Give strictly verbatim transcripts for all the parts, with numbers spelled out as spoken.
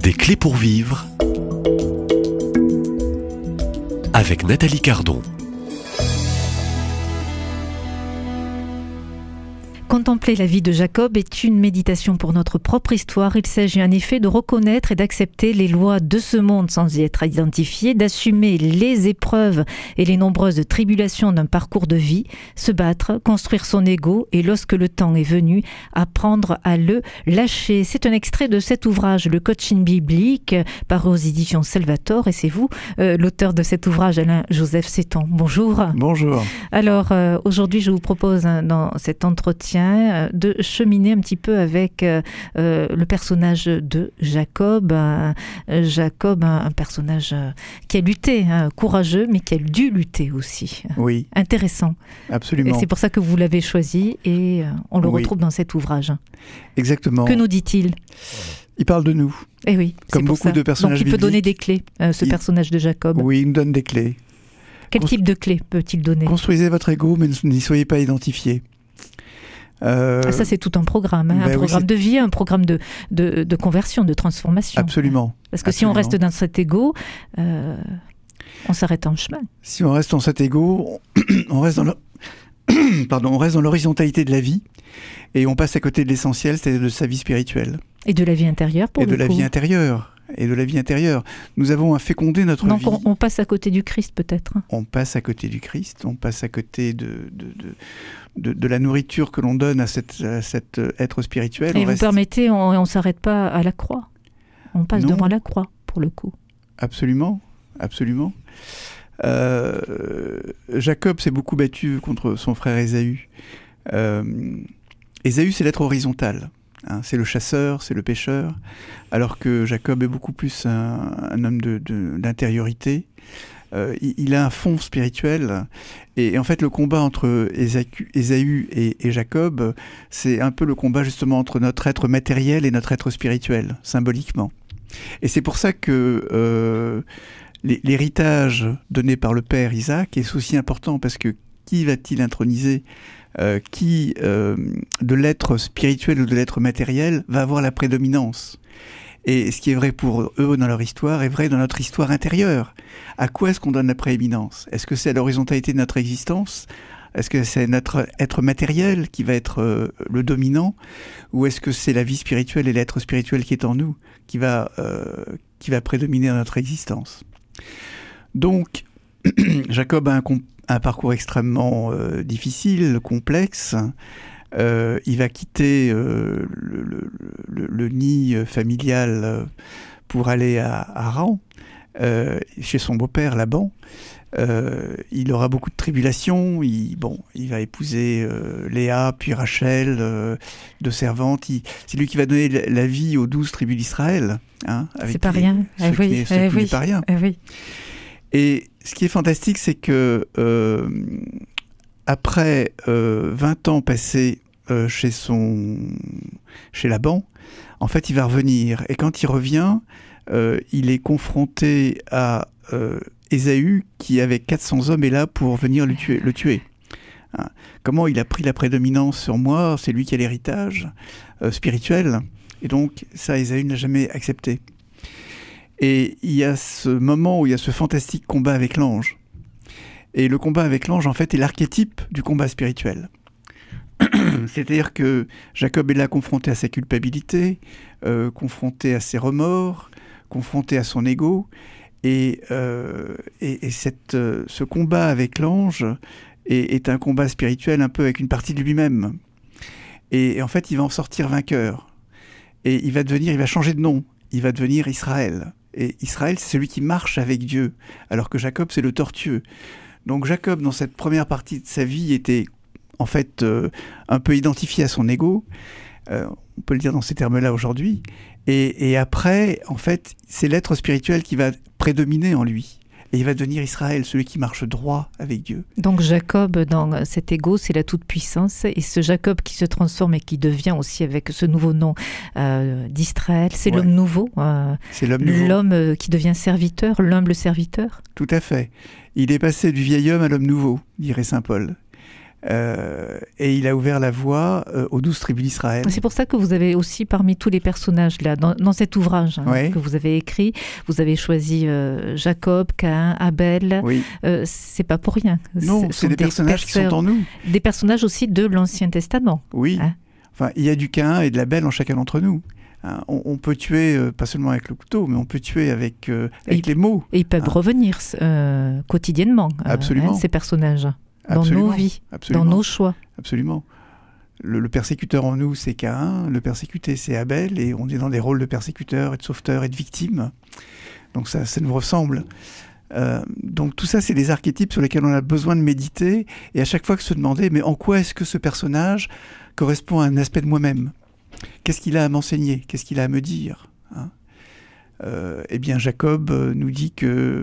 Des clés pour vivre avec Nathalie Cardon. Contempler la vie de Jacob est une méditation pour notre propre histoire. Il s'agit en effet de reconnaître et d'accepter les lois de ce monde sans y être identifié, d'assumer les épreuves et les nombreuses tribulations d'un parcours de vie, se battre, construire son ego et lorsque le temps est venu, apprendre à le lâcher. C'est un extrait de cet ouvrage, Le coaching biblique, paru aux éditions Salvatore, et c'est vous, euh, l'auteur de cet ouvrage, Alain-Joseph Seton. Bonjour. Bonjour. Alors, euh, aujourd'hui, je vous propose hein, dans cet entretien de cheminer un petit peu avec euh, le personnage de Jacob. Euh, Jacob, un, un personnage euh, qui a lutté, hein, courageux, mais qui a dû lutter aussi. Oui. Intéressant. Absolument. Et c'est pour ça que vous l'avez choisi et euh, on le oui. retrouve dans cet ouvrage. Exactement. Que nous dit-il ? Il parle de nous. Eh oui, comme beaucoup ça. de personnages Donc il peut bibliques, donner des clés, euh, ce il... personnage de Jacob. Oui, il nous donne des clés. Quel Constru... type de clés peut-il donner ? Construisez votre ego, mais n'y soyez pas identifié. Euh, ça, c'est tout un programme, hein, ben un programme oui, de vie, un programme de, de, de conversion, de transformation. Absolument. Parce que Absolument. si on reste dans cet ego, euh, on s'arrête en chemin. Si on reste dans cet ego, on reste dans le... Pardon, on reste dans l'horizontalité de la vie et on passe à côté de l'essentiel, c'est-à-dire de sa vie spirituelle. Et de la vie intérieure, pour et le de coup. la vie intérieure. Et de la vie intérieure. Nous avons à féconder notre Donc vie. Donc on, on passe à côté du Christ peut-être. On passe à côté du Christ, on passe à côté de, de, de, de, de la nourriture que l'on donne à, cette, à cet être spirituel. Et on vous reste... permettez, on ne s'arrête pas à la croix. On passe non. devant la croix, pour le coup. Absolument, absolument. Euh, Jacob s'est beaucoup battu contre son frère Ésaü. Euh, Ésaü, c'est l'être horizontal. Hein, c'est le chasseur, c'est le pêcheur, alors que Jacob est beaucoup plus un, un homme de, de, d'intériorité. Euh, il, il a un fond spirituel, et, et en fait le combat entre Ésaü et, et Jacob, c'est un peu le combat justement entre notre être matériel et notre être spirituel, symboliquement. Et c'est pour ça que euh, l'héritage donné par le père Isaac est aussi important, parce que qui va-t-il introniser ? Euh, qui, euh, de l'être spirituel ou de l'être matériel, va avoir la prédominance. Et ce qui est vrai pour eux dans leur histoire est vrai dans notre histoire intérieure. À quoi est-ce qu'on donne la prééminence ? Est-ce que c'est à l'horizontalité de notre existence ? Est-ce que c'est notre être matériel qui va être euh, le dominant ? Ou est-ce que c'est la vie spirituelle et l'être spirituel qui est en nous qui va, euh, qui va prédominer dans notre existence ? Donc, Jacob a un comp- un parcours extrêmement euh, difficile, complexe. Euh, il va quitter euh, le, le, le, le nid familial pour aller à Haran, euh, chez son beau-père Laban. Euh, il aura beaucoup de tribulations. Il, bon, il va épouser euh, Léa, puis Rachel, euh, deux servantes. Il, c'est lui qui va donner la vie aux douze tribus d'Israël. Hein, avec c'est pas les, rien. Ceux eh qui, oui, ceux eh qui oui, n'est pas rien. Eh oui. Et ce qui est fantastique, c'est que euh, après euh, vingt ans passés euh, chez son, chez Laban, en fait, il va revenir. Et quand il revient, euh, il est confronté à euh, Ésaü, qui avec quatre cents hommes est là pour venir le tuer. Le tuer. Hein. Comment il a pris la prédominance sur moi ? C'est lui qui a l'héritage euh, spirituel. Et donc, ça, Ésaü n'a jamais accepté. Et il y a ce moment où il y a ce fantastique combat avec l'ange. Et le combat avec l'ange, en fait, est l'archétype du combat spirituel. C'est-à-dire que Jacob est là confronté à sa culpabilité, euh, confronté à ses remords, confronté à son ego. Et, euh, et, et cette, euh, ce combat avec l'ange est, est un combat spirituel un peu avec une partie de lui-même. Et, et en fait, il va en sortir vainqueur. Et il va devenir, il va changer de nom. Il va devenir Israël. Et Israël, c'est celui qui marche avec Dieu, alors que Jacob, c'est le tortueux. Donc Jacob, dans cette première partie de sa vie, était en fait euh, un peu identifié à son ego. Euh, on peut le dire dans ces termes-là aujourd'hui. Et, et après, en fait, c'est l'être spirituel qui va prédominer en lui. Et il va devenir Israël, celui qui marche droit avec Dieu. Donc Jacob, dans cet ego, c'est la toute-puissance. Et ce Jacob qui se transforme et qui devient aussi, avec ce nouveau nom euh, d'Israël, c'est ouais. l'homme nouveau. Euh, c'est l'homme nouveau. L'homme qui devient serviteur, l'humble serviteur. Tout à fait. Il est passé du vieil homme à l'homme nouveau, dirait saint Paul. Euh, et il a ouvert la voie euh, aux douze tribus d'Israël. C'est pour ça que vous avez aussi, parmi tous les personnages là, dans, dans cet ouvrage hein, ouais. que vous avez écrit, vous avez choisi euh, Jacob, Caïn, Abel. Oui. Euh, c'est pas pour rien. Non, c'est des, des personnages perso- qui sont en nous. Des personnages aussi de l'Ancien Testament. Oui. Hein? Enfin, il y a du Caïn et de l'Abel en chacun d'entre nous. Hein, on, on peut tuer, euh, pas seulement avec le couteau, mais on peut tuer avec, euh, avec et, les mots. Et ils peuvent hein. revenir euh, quotidiennement, Absolument. Hein, ces personnages, dans Absolument. nos vies, Absolument. dans nos choix. Absolument. Le, le persécuteur en nous, c'est Caïn, le persécuté, c'est Abel, et on est dans des rôles de persécuteur et de sauveteur et de victime. Donc ça, ça nous ressemble. Euh, donc tout ça, c'est des archétypes sur lesquels on a besoin de méditer, et à chaque fois que se demander, mais en quoi est-ce que ce personnage correspond à un aspect de moi-même ? Qu'est-ce qu'il a à m'enseigner ? Qu'est-ce qu'il a à me dire ? hein euh, Eh bien, Jacob nous dit que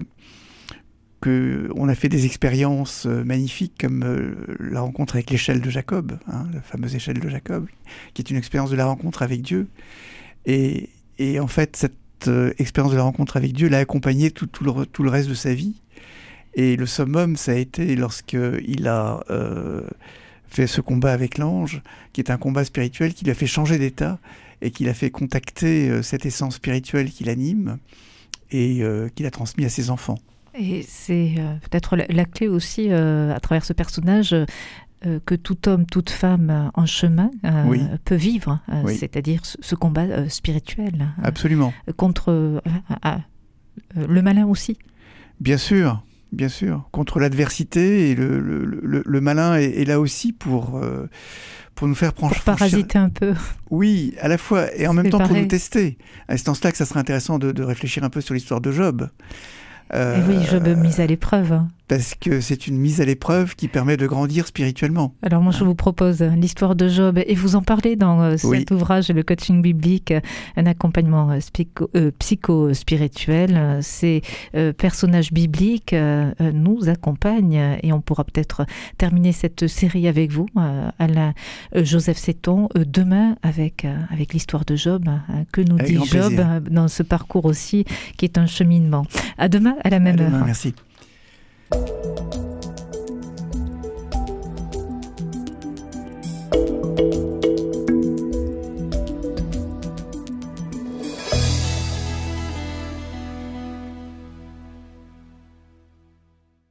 qu'on a fait des expériences magnifiques comme euh, la rencontre avec l'échelle de Jacob, hein, la fameuse échelle de Jacob, qui est une expérience de la rencontre avec Dieu. Et, et en fait, cette euh, expérience de la rencontre avec Dieu l'a accompagné tout, tout, le, tout le reste de sa vie. Et le summum, ça a été lorsqu'il a euh, fait ce combat avec l'ange, qui est un combat spirituel qui lui a fait changer d'état et qui l'a fait contacter euh, cette essence spirituelle qui l'anime et euh, qu'il a transmis à ses enfants. Et c'est euh, peut-être la, la clé aussi, euh, à travers ce personnage, euh, que tout homme, toute femme euh, en chemin euh, oui. peut vivre, euh, oui. c'est-à-dire ce, ce combat euh, spirituel. Absolument. Euh, contre euh, euh, euh, le malin aussi. Bien sûr, bien sûr. Contre l'adversité, et le, le, le, le malin est, est là aussi pour... Euh, pour nous faire prendre... Pour parasiter un peu. Oui, à la fois, et en même temps pareil. pour nous tester. À ce sens-là que ça serait intéressant de, de réfléchir un peu sur l'histoire de Job. Euh, et oui, Job mise à l'épreuve. Parce que c'est une mise à l'épreuve qui permet de grandir spirituellement. Alors moi, je vous propose l'histoire de Job, et vous en parlez dans euh, cet oui. ouvrage, le coaching biblique, un accompagnement psycho, euh, psycho-spirituel. Ces euh, personnages bibliques euh, nous accompagnent, et on pourra peut-être terminer cette série avec vous, euh, Alain euh, Joseph Seton, euh, demain avec, euh, avec l'histoire de Job. Euh, que nous avec dit Job euh, dans ce parcours aussi, qui est un cheminement. À demain, à la même à demain, heure. Merci.